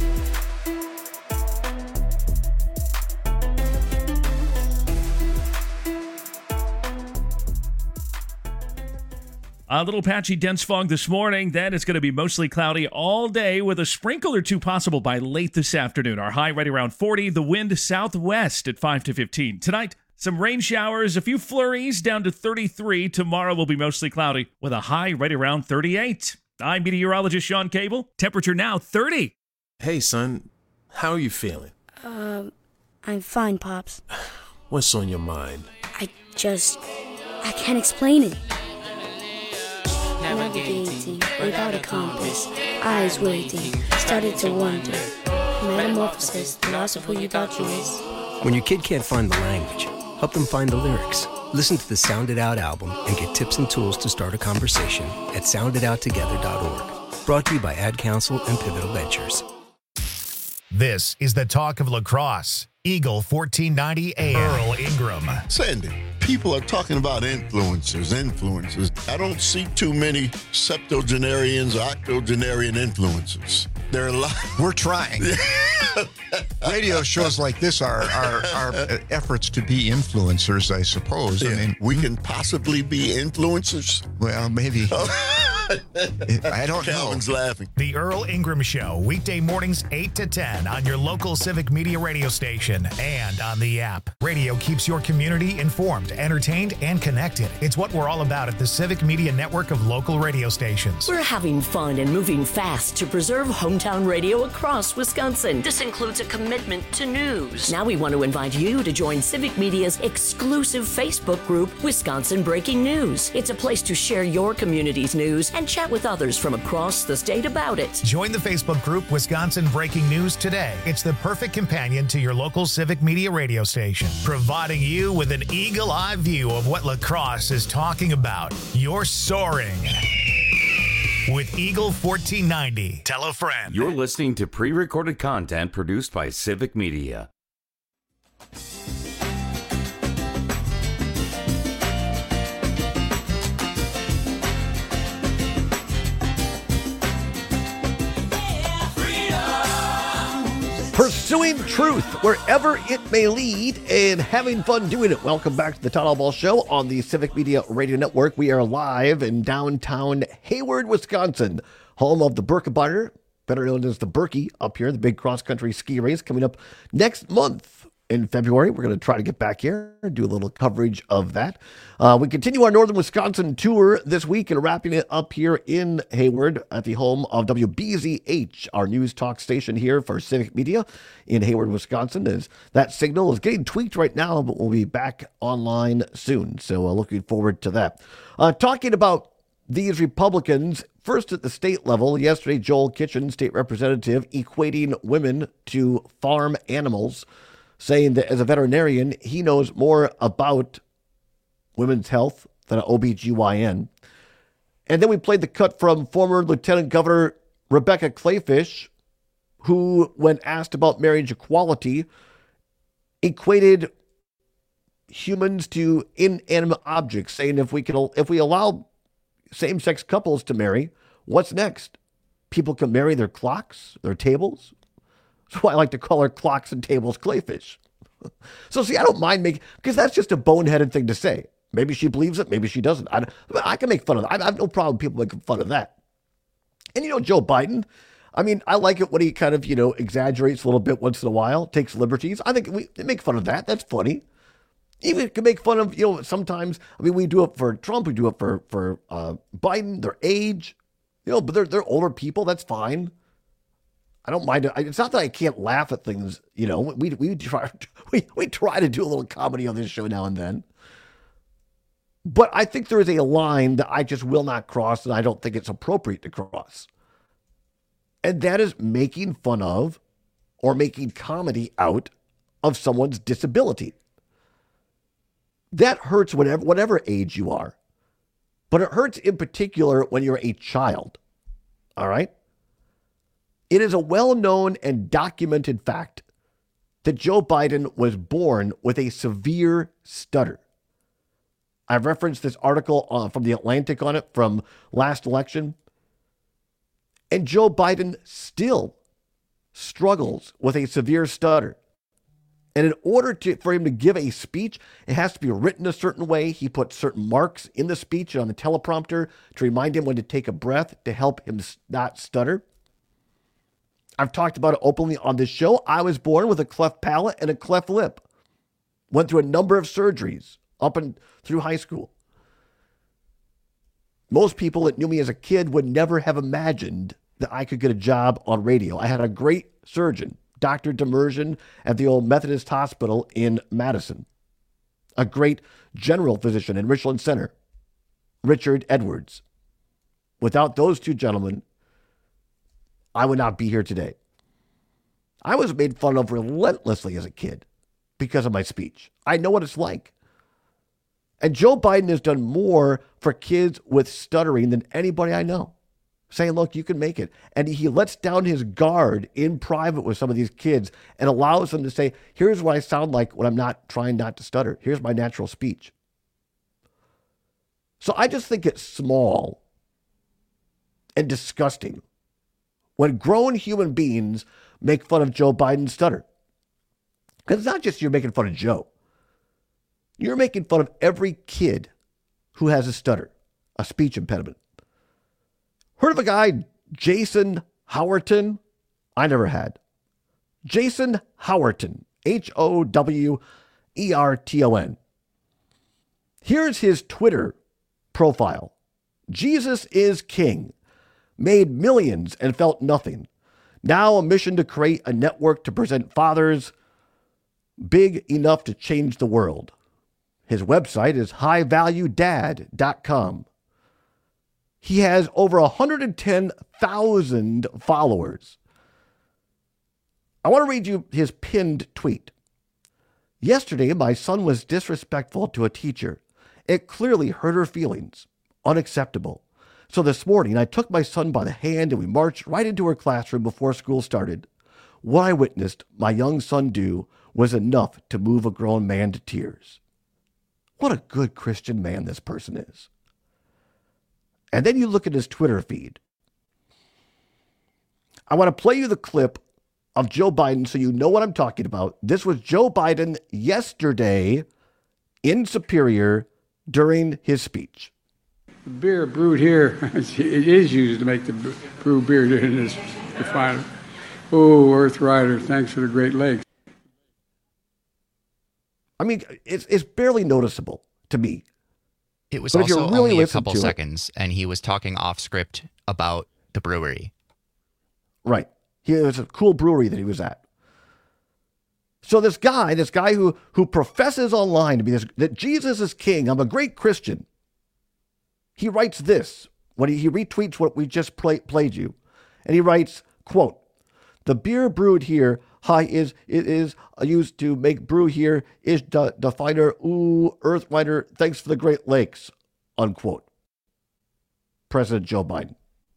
A little patchy dense fog this morning. Then it's going to be mostly cloudy all day with a sprinkle or two possible by late this afternoon. Our high right around 40. The wind southwest at 5 to 15. Tonight, some rain showers, a few flurries down to 33. Tomorrow will be mostly cloudy with a high right around 38. I'm meteorologist Sean Cable. Temperature now 30. Hey, son. How are you feeling? I'm fine, Pops. What's on your mind? I can't explain it. Navigating without a compass, eyes waiting, started to wonder. Metamorphosis, the loss of who you thought you was. When your kid can't find the language, help them find the lyrics. Listen to the Sound It Out album and get tips and tools to start a conversation at sounditouttogether.org. Brought to you by Ad Council and Pivotal Ventures. This is the talk of lacrosse. Eagle 1490 AM. Earl Ingram. Sandy, people are talking about influencers. I don't see too many septuagenarians or octogenarian influencers. There are a lot. We're trying. Radio shows like this are efforts to be influencers, I suppose. Yeah. I mean, we can possibly be influencers. Well, maybe. I don't know. Calvin's laughing. The Earl Ingram Show, weekday mornings 8 to 10 on your local Civic Media radio station and on the app. Radio keeps your community informed, entertained, and connected. It's what we're all about at the Civic Media network of local radio stations. We're having fun and moving fast to preserve hometown radio across Wisconsin. This includes a commitment to news. Now we want to invite you to join Civic Media's exclusive Facebook group, Wisconsin Breaking News. It's a place to share your community's news and chat with others from across the state about it. Join the Facebook group Wisconsin Breaking News today. It's the perfect companion to your local Civic Media radio station, providing you with an eagle-eye view of what La Crosse is talking about. You're soaring with Eagle 1490. Tell a friend. You're listening to pre-recorded content produced by Civic Media. Pursuing truth wherever it may lead and having fun doing it. Welcome back to the Todd Ball Show on the Civic Media Radio Network. We are live in downtown Hayward, Wisconsin, home of the Birkebeiner, better known as the Birkie up here, the big cross-country ski race coming up next month. In February, we're going to try to get back here and do a little coverage of that. We continue our Northern Wisconsin tour this week and wrapping it up here in Hayward at the home of WBZH, our news talk station here for Civic Media in Hayward, Wisconsin. As that signal is getting tweaked right now, but we'll be back online soon. So looking forward to that. Talking about these Republicans, first at the state level, yesterday Joel Kitchen, state representative, equating women to farm animals, saying that as a veterinarian, he knows more about women's health than an OBGYN. And then we played the cut from former Lieutenant Governor Rebecca Kleefisch, who, when asked about marriage equality, equated humans to inanimate objects, saying if we allow same-sex couples to marry, what's next? People can marry their clocks, their tables. That's why I like to call her clocks and tables Kleefisch. So see, I don't mind making, because that's just a boneheaded thing to say. Maybe she believes it, maybe she doesn't. I can make fun of that. I have no problem with people making fun of that. And Joe Biden, I mean, I like it when he kind of, exaggerates a little bit once in a while, takes liberties. I think we make fun of that. That's funny. Even can make fun of, sometimes, I mean, we do it for Trump, we do it for Biden, their age, but they're older people. That's fine. I don't mind it. It's not that I can't laugh at things. We try to do a little comedy on this show now and then. But I think there is a line that I just will not cross, and I don't think it's appropriate to cross. And that is making fun of or making comedy out of someone's disability. That hurts whatever age you are. But it hurts in particular when you're a child. All right? It is a well-known and documented fact that Joe Biden was born with a severe stutter. I've referenced this article from The Atlantic on it from last election. And Joe Biden still struggles with a severe stutter. And in order for him to give a speech, it has to be written a certain way. He puts certain marks in the speech on the teleprompter to remind him when to take a breath to help him not stutter. I've talked about it openly on this show. I was born with a cleft palate and a cleft lip. Went through a number of surgeries up and through high school. Most people that knew me as a kid would never have imagined that I could get a job on radio. I had a great surgeon, Dr. Demersion, at the old Methodist Hospital in Madison. A great general physician in Richland Center, Richard Edwards. Without those two gentlemen, I would not be here today. I was made fun of relentlessly as a kid because of my speech. I know what it's like. And Joe Biden has done more for kids with stuttering than anybody I know. Saying, look, you can make it. And he lets down his guard in private with some of these kids and allows them to say, here's what I sound like when I'm not trying not to stutter. Here's my natural speech. So I just think it's small and disgusting when grown human beings make fun of Joe Biden's stutter. Because it's not just you're making fun of Joe. You're making fun of every kid who has a stutter, a speech impediment. Heard of a guy, Jason Howerton? I never had. Jason Howerton, Howerton. Here's his Twitter profile. Jesus is king. Made millions and felt nothing. Now a mission to create a network to present fathers big enough to change the world. His website is highvaluedad.com. He has over 110,000 followers. I want to read you his pinned tweet. Yesterday, my son was disrespectful to a teacher. It clearly hurt her feelings. Unacceptable. So this morning, I took my son by the hand and we marched right into her classroom before school started. What I witnessed my young son do was enough to move a grown man to tears. What a good Christian man this person is. And then you look at his Twitter feed. I want to play you the clip of Joe Biden so you know what I'm talking about. This was Joe Biden yesterday in Superior during his speech. The beer brewed here, it is used to make the brew beer in this refinery. Oh, Earth Rider, thanks for the Great Lakes. I mean, it's barely noticeable to me. It was but also really only a couple seconds, and he was talking off script about the brewery. Right. It was a cool brewery that he was at. So this guy who professes online to be that Jesus is king, I'm a great Christian. He writes this when he retweets what we just played you. And he writes, quote, the beer brewed here is used to make brew here is definer, Earth Rider, thanks for the Great Lakes, unquote. President Joe Biden.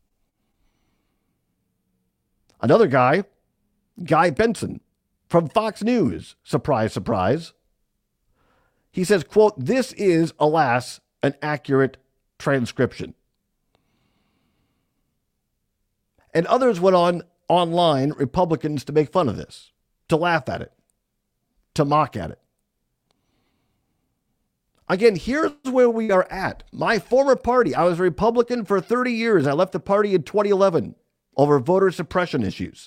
Another guy, Guy Benson from Fox News, surprise, surprise. He says, quote, this is, alas, an accurate transcription. And others went online, Republicans, to make fun of this, to laugh at it, to mock at it. Again, here's where we are at. My former party, I was a Republican for 30 years. I left the party in 2011 over voter suppression issues.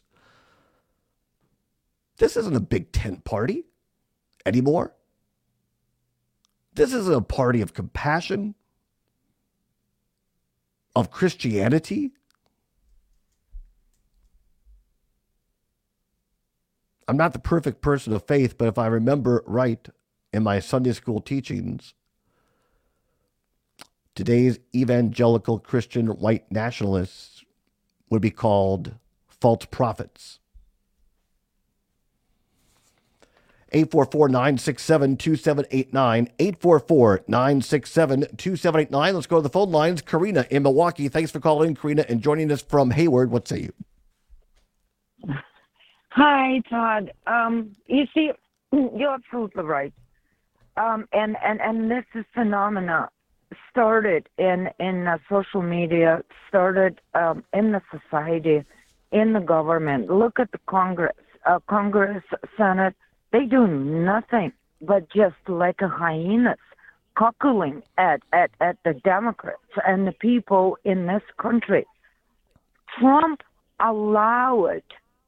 This isn't a big tent party anymore. This isn't a party of compassion, of Christianity. I'm not the perfect person of faith, but if I remember right in my Sunday school teachings, today's evangelical Christian white nationalists would be called false prophets. 844-967-2789, 844-967-2789. Let's go to the phone lines. Karina in Milwaukee. Thanks for calling, Karina, and joining us from Hayward. What say you? Hi, Todd. You see, you're absolutely right. And this is phenomena started in social media, started in the society, in the government. Look at the Congress, Senate. They do nothing but just like a hyenas, cockling at the Democrats and the people in this country. Trump allowed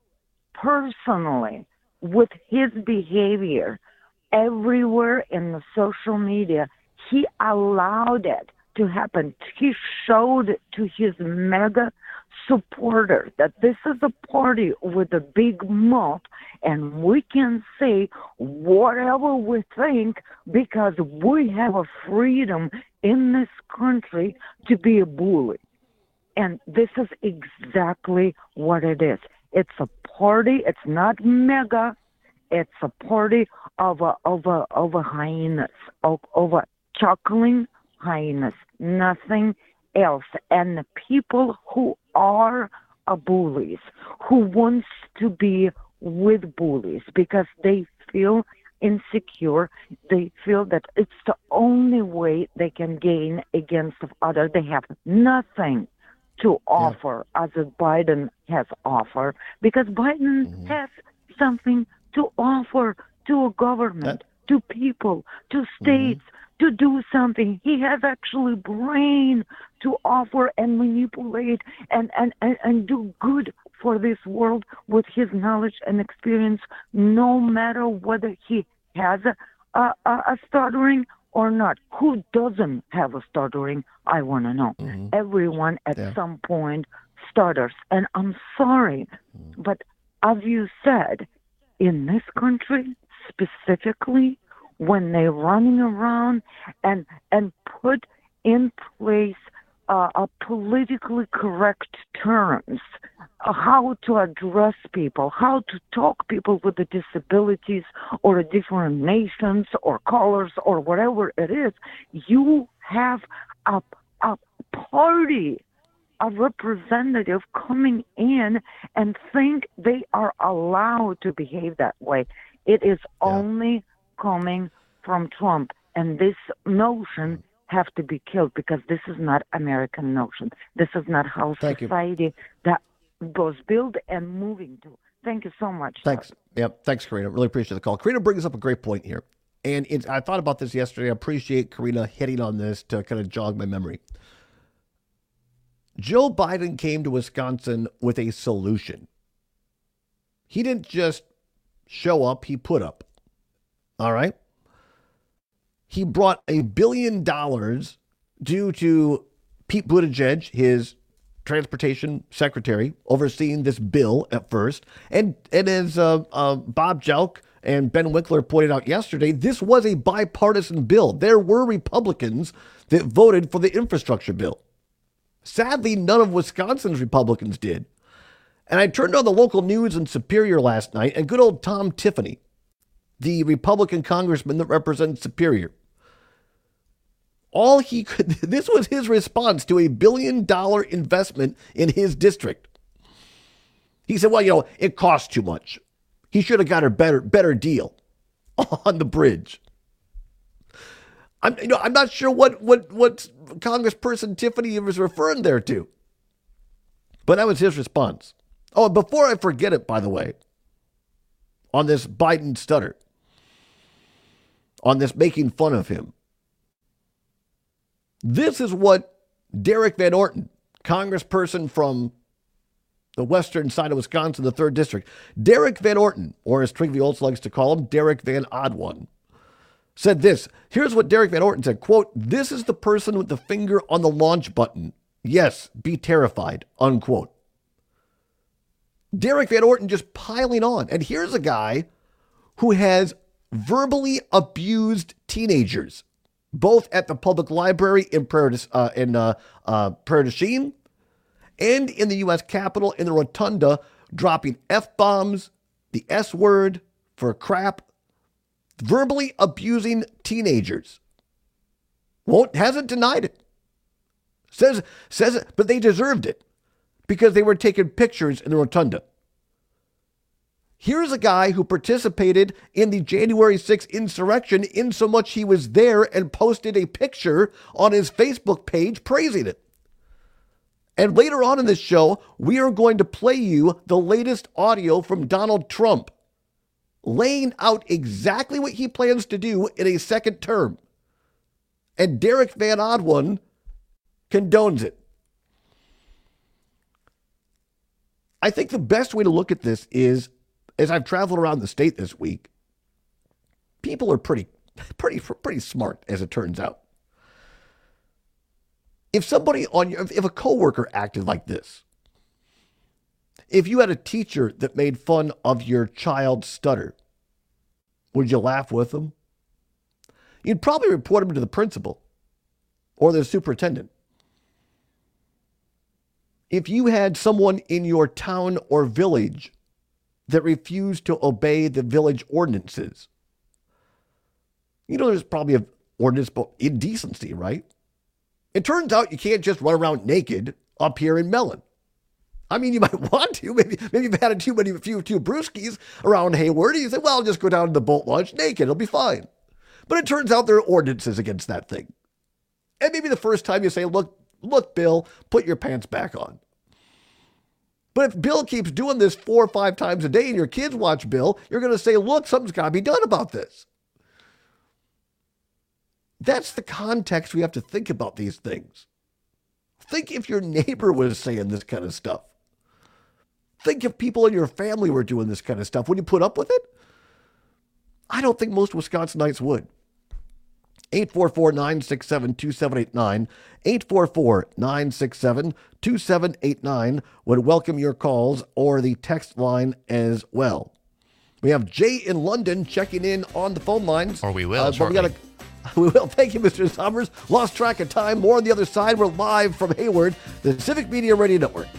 personally with his behavior everywhere in the social media. He allowed it to happen. He showed to his mega supporters that this is a party with a big mouth and we can say whatever we think because we have a freedom in this country to be a bully. And this is exactly what it is. It's a party. It's not mega. It's a party of hyenas, of chuckling hyenas, nothing else. And the people who are bullies, who wants to be with bullies because they feel insecure, they feel that it's the only way they can gain against others. They have nothing to offer as Biden has offered, because Biden has something to offer to a government, to people, to states, to do something. He has actually brain to offer and manipulate and do good for this world with his knowledge and experience, no matter whether he has a stuttering or not. Who doesn't have a stuttering? I want to know. Everyone at some point stutters. And I'm sorry, but as you said, in this country specifically, when they're running around and put in place politically correct terms, how to address people, how to talk people with the disabilities or different nations or colors or whatever it is. You have a party, a representative coming in and think they are allowed to behave that way. It is only coming from Trump, and this notion have to be killed because this is not American notion. This is not how society that was built and moving to. Thank you so much. Thanks. Yep. Thanks, Karina. Really appreciate the call. Karina brings up a great point here. And I thought about this yesterday. I appreciate Karina hitting on this to kind of jog my memory. Joe Biden came to Wisconsin with a solution. He didn't just show up, he put up. All right? He brought $1 billion due to Pete Buttigieg, his transportation secretary, overseeing this bill at first. And as Bob Jelk and Ben Winkler pointed out yesterday, this was a bipartisan bill. There were Republicans that voted for the infrastructure bill. Sadly, none of Wisconsin's Republicans did. And I turned on the local news in Superior last night, and good old Tom Tiffany, the Republican congressman that represents Superior, this was his response to $1 billion investment in his district. He said, well, it costs too much. He should have got a better deal on the bridge. I'm not sure what Congressperson Tiffany was referring there to. But that was his response. Oh, and before I forget it, by the way, on this Biden stutter, on this making fun of him, this is what Derek Van Orten, congressperson from the western side of Wisconsin, the 3rd District, Derek Van Orten, or as Trygve Olsen likes to call him, Derek Van Odd One, said this. Here's what Derek Van Orten said, quote, "This is the person with the finger on the launch button. Yes, be terrified," unquote. Derek Van Orten just piling on. And here's a guy who has verbally abused teenagers, both at the public library in Prairie du Chien and in the U.S. Capitol in the Rotunda, dropping F-bombs, the S word for crap, verbally abusing teenagers. Hasn't denied it. Says it, but they deserved it because they were taking pictures in the Rotunda. Here's a guy who participated in the January 6th insurrection in so much he was there and posted a picture on his Facebook page praising it. And later on in this show, we are going to play you the latest audio from Donald Trump, laying out exactly what he plans to do in a second term. And Derek Van Odd One condones it. I think the best way to look at this is, as I've traveled around the state this week, people are pretty smart, as it turns out. If a coworker acted like this, if you had a teacher that made fun of your child's stutter, would you laugh with them? You'd probably report him to the principal or the superintendent. If you had someone in your town or village that refused to obey the village ordinances, there's probably an ordinance about indecency, right? It turns out you can't just run around naked up here in Mellon. I mean, you might want to. Maybe you've had a few brewskis around Hayward, and you say, well, I'll just go down to the boat launch naked. It'll be fine. But it turns out there are ordinances against that thing. And maybe the first time you say, look, Bill, put your pants back on. But if Bill keeps doing this 4 or 5 times a day and your kids watch Bill, you're going to say, look, something's got to be done about this. That's the context we have to think about these things. Think if your neighbor was saying this kind of stuff. Think if people in your family were doing this kind of stuff. Would you put up with it? I don't think most Wisconsinites would. 844-967-2789. 844-967-2789 would welcome your calls or the text line as well. We have Jay in London checking in on the phone lines. Or we will. But we got We will. Thank you, Mr. Summers. Lost track of time. More on the other side. We're live from Hayward, the Civic Media Radio Network.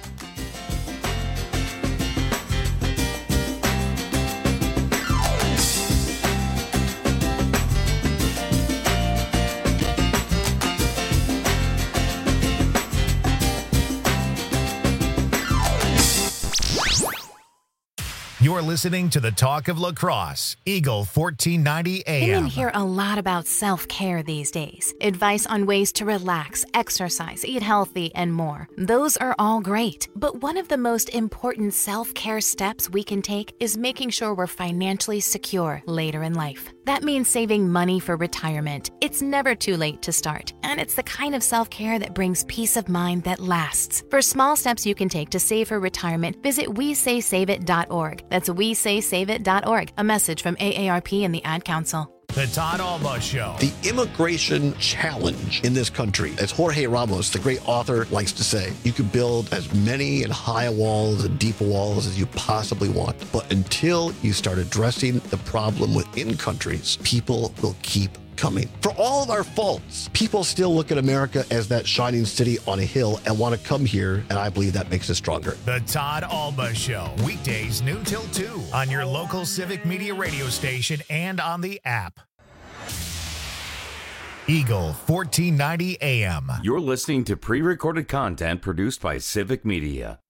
You're listening to the Talk of Lacrosse, Eagle 1490 AM. Women hear a lot about self-care these days. Advice on ways to relax, exercise, eat healthy, and more. Those are all great. But one of the most important self-care steps we can take is making sure we're financially secure later in life. That means saving money for retirement. It's never too late to start, and it's the kind of self-care that brings peace of mind that lasts. For small steps you can take to save for retirement, visit WeSaySaveIt.org. That's WeSaySaveIt.org. A message from AARP and the Ad Council. The Todd Alba Show. The immigration challenge in this country, as Jorge Ramos, the great author, likes to say, you can build as many and high walls and deep walls as you possibly want. But until you start addressing the problem within countries, people will keep coming. For all of our faults, people still look at America as that shining city on a hill and want to come here, and I believe that makes us stronger. The Todd Alba Show, weekdays noon till 2 on your local Civic Media radio station and on the app. Eagle 1490 AM. You're listening to pre-recorded content produced by Civic Media.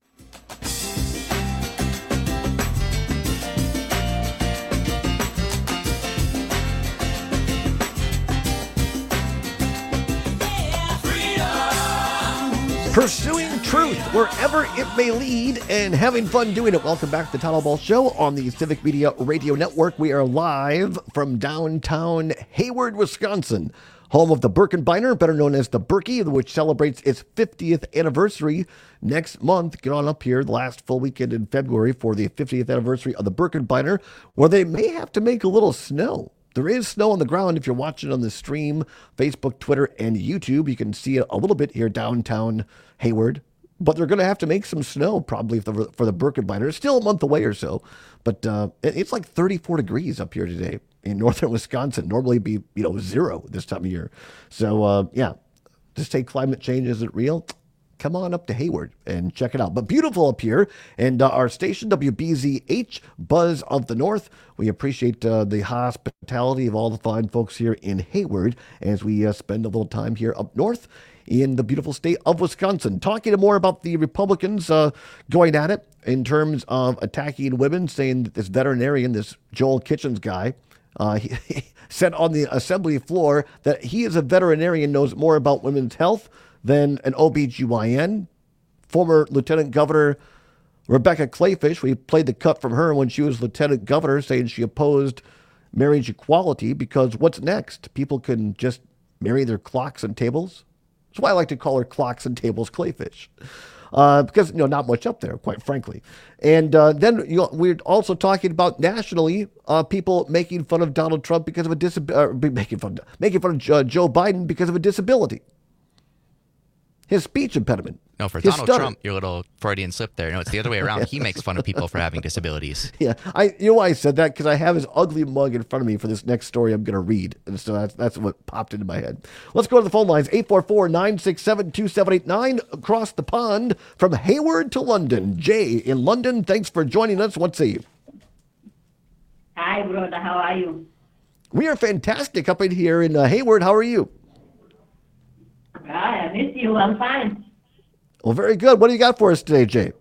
Pursuing truth wherever it may lead and having fun doing it. Welcome back to the Todd Alba Show on the Civic Media Radio Network. We are live from downtown Hayward, Wisconsin, home of the Birkebeiner, better known as the Berkey, which celebrates its 50th anniversary next month. Get on up here the last full weekend in February for the 50th anniversary of the Birkebeiner, where they may have to make a little snow. There is snow on the ground. If you're watching on the stream, Facebook, Twitter, and YouTube, you can see it a little bit here downtown Hayward. But they're going to have to make some snow probably for the Birkebeiner. It's still a month away or so. But it's like 34 degrees up here today in northern Wisconsin. Normally it'd be 0 this time of year. So, just say climate change isn't real. Come on up to Hayward and check it out. But beautiful up here. And our station, WBZH, Buzz of the North. We appreciate the hospitality of all the fine folks here in Hayward as we spend a little time here up north in the beautiful state of Wisconsin. Talking more about the Republicans going at it in terms of attacking women, saying that this veterinarian, this Joel Kitchens guy, he said on the assembly floor that he is a veterinarian, knows more about women's health than an OBGYN. Former Lieutenant Governor Rebecca Kleefisch, we played the cut from her when she was Lieutenant Governor, saying she opposed marriage equality because what's next? People can just marry their clocks and tables. That's why I like to call her Clocks and Tables Kleefisch. Because, not much up there, quite frankly. And then we're also talking about nationally people making fun of Donald Trump because of a making fun of Joe Biden because of a disability. His speech impediment. No, for Donald Trump, your little Freudian slip there. No, it's the other way around. He makes fun of people for having disabilities. Yeah, you know why I said that? Because I have his ugly mug in front of me for this next story I'm going to read. And so that's what popped into my head. Let's go to the phone lines. 844-967-2789 across the pond from Hayward to London. Jay in London, thanks for joining us. What say you? Hi, brother. How are you? We are fantastic up in here in Hayward. How are you? Hi, I miss you. I'm fine. Well, very good. What do you got for us today, Jay?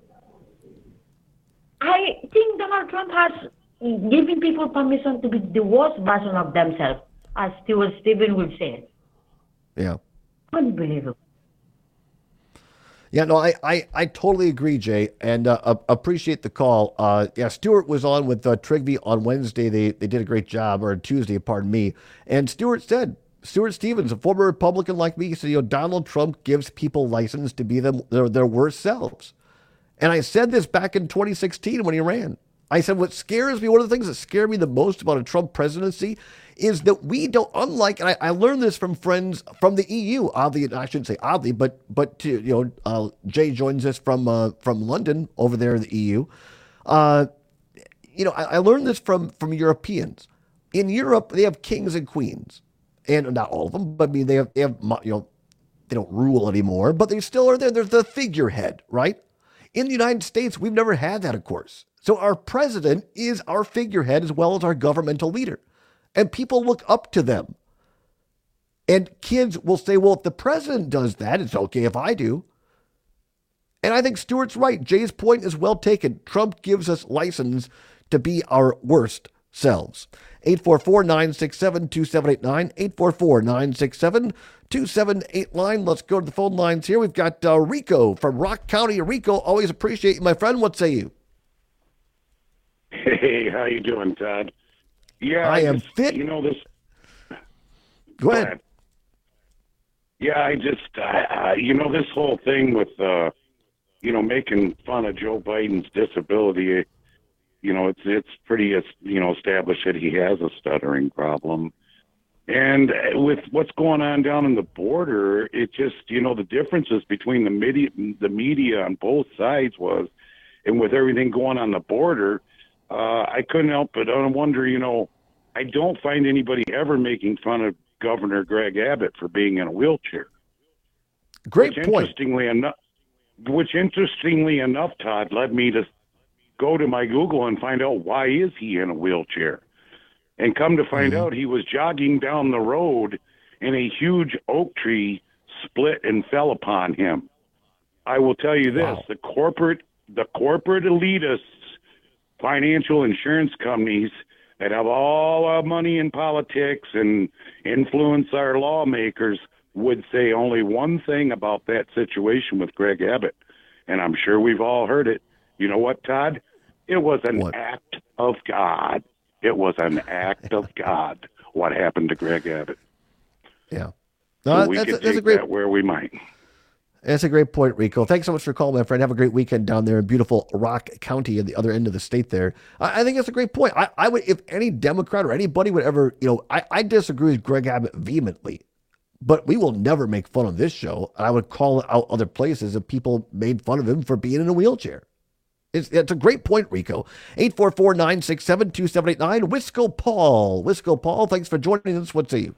I think Donald Trump has given people permission to be the worst version of themselves, as Stuart Stevens would say. Yeah. Unbelievable. Yeah, no, I totally agree, Jay, and appreciate the call. Stuart was on with Trigby on Wednesday. They did a great job, or Tuesday, pardon me. And Stuart Stevens, a former Republican like me, said, Donald Trump gives people license to be their worst selves. And I said this back in 2016 when he ran. I said, what scares me, one of the things that scare me the most about a Trump presidency is that we don't, unlike, and I learned this from friends from the EU, oddly, I shouldn't say oddly, but Jay joins us from London over there in the EU. I learned this from Europeans. In Europe, they have kings and queens. And not all of them, but I mean, they have they don't rule anymore, but they still are there. They're the figurehead, right? In the United States, we've never had that, of course. So our president is our figurehead as well as our governmental leader. And people look up to them. And kids will say, well, if the president does that, it's okay if I do. And I think Stuart's right. Jay's point is well taken. Trump gives us license to be our worst selves. 844-967-2789, 844-967-2789. Let's go to the phone lines here. We've got Rico from Rock County. Rico, always appreciate you, my friend. What say you? Hey, how you doing, Todd? Yeah, I am fit. You know this. Go ahead. Yeah, I just, this whole thing with, making fun of Joe Biden's disability, it's pretty, established that he has a stuttering problem. And with what's going on down in the border, it just, the differences between the media on both sides and with everything going on the border, I couldn't help but wonder, I don't find anybody ever making fun of Governor Greg Abbott for being in a wheelchair. Great point. Which interestingly enough, Todd, led me to go to my Google and find out why is he in a wheelchair. And come to find out he was jogging down the road and a huge oak tree split and fell upon him. I will tell you this, the corporate elitists, financial insurance companies that have all our money in politics and influence our lawmakers would say only one thing about that situation with Greg Abbott, and I'm sure we've all heard it. You know what, Todd? It was an act of God. It was an act of God what happened to Greg Abbott. Yeah. No, so we could take that where we might. That's a great point, Rico. Thanks so much for calling, my friend. Have a great weekend down there in beautiful Rock County at the other end of the state there. I think that's a great point. I would, if any Democrat or anybody would ever, I disagree with Greg Abbott vehemently, but we will never make fun of this show. I would call out other places if people made fun of him for being in a wheelchair. It's a great point, Rico. 844-967-2789. Wisco Paul, thanks for joining us. What say you?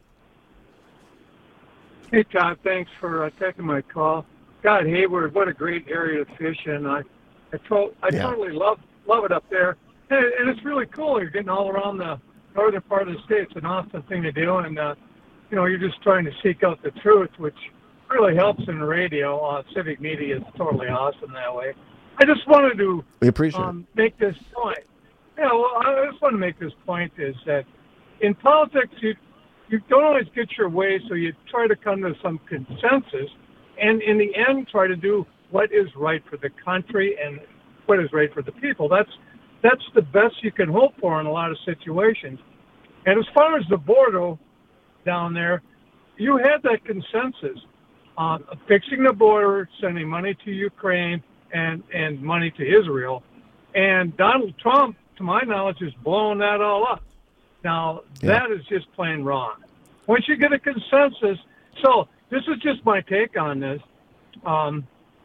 Hey, Todd, thanks for taking my call. God, Hayward, what a great area to fish in. I totally love it up there. And it's really cool. You're getting all around the northern part of the state. It's an awesome thing to do. And, you're just trying to seek out the truth, which really helps in the radio. Civic media is totally awesome that way. I just wanted to make this point. I just want to make this point is that in politics, you don't always get your way, so you try to come to some consensus, and in the end, try to do what is right for the country and what is right for the people. That's the best you can hope for in a lot of situations. And as far as the border down there, you had that consensus on fixing the border, sending money to Ukraine and money to Israel. And Donald Trump, to my knowledge, is blowing that all up. Now, that is just plain wrong. Once you get a consensus, so this is just my take on this. The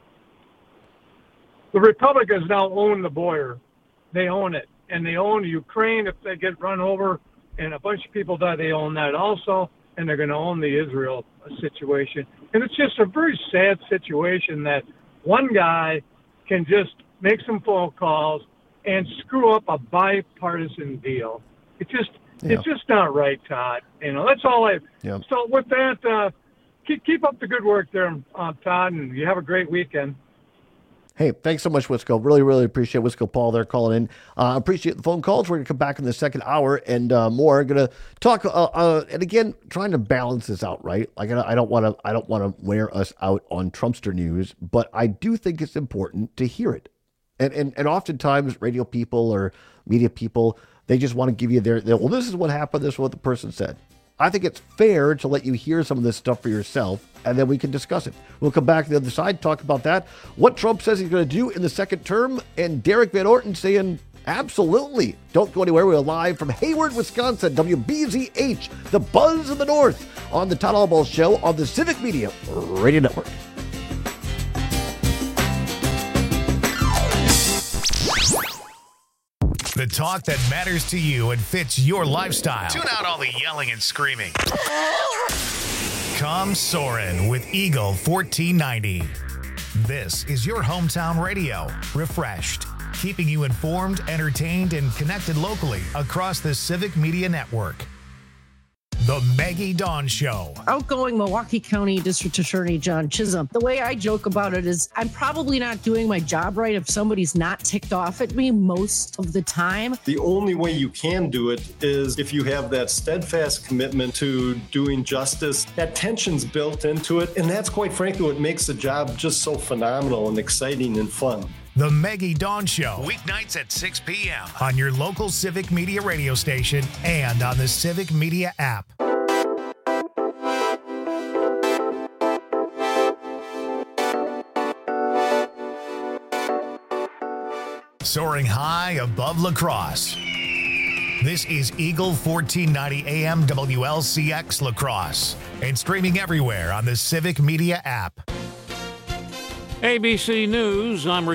Republicans now own the border. They own it. And they own Ukraine if they get run over and a bunch of people die, they own that also. And they're going to own the Israel situation. And it's just a very sad situation that one guy can just make some phone calls and screw up a bipartisan deal. It's just not right, Todd. That's all I. Yep. So with that, keep up the good work there, Todd, and you have a great weekend. Hey, thanks so much, Wisco. Really, really appreciate Wisco Paul there calling in. Appreciate the phone calls. We're going to come back in the second hour and more. Going to talk and again, trying to balance this out, right? Like I don't want to wear us out on Trumpster news, but I do think it's important to hear it. And oftentimes radio people or media people, they just want to give you their well, this is what happened. This is what the person said. I think it's fair to let you hear some of this stuff for yourself, and then we can discuss it. We'll come back to the other side, talk about that, what Trump says he's going to do in the second term, and Derek Van Orton saying, absolutely. Don't go anywhere. We're live from Hayward, Wisconsin, WBZH, the Buzz of the North, on the Todd Albaugh Show on the Civic Media Radio Network. The The talk that matters to you and fits your lifestyle. Tune out all the yelling and screaming. Come soaring with Eagle 1490. This is your hometown radio, refreshed, keeping you informed, entertained, and connected locally across the Civic Media Network. The Maggie Dawn Show. Outgoing Milwaukee County District Attorney John Chisholm. The way I joke about it is I'm probably not doing my job right if somebody's not ticked off at me most of the time. The only way you can do it is if you have that steadfast commitment to doing justice. That tension's built into it, and that's quite frankly what makes the job just so phenomenal and exciting and fun. The Maggie Dawn Show, weeknights at 6 p.m. on your local Civic Media radio station and on the Civic Media app. Soaring high above La Crosse. This is Eagle 1490 AM WLCX La Crosse and streaming everywhere on the Civic Media app. ABC News, I'm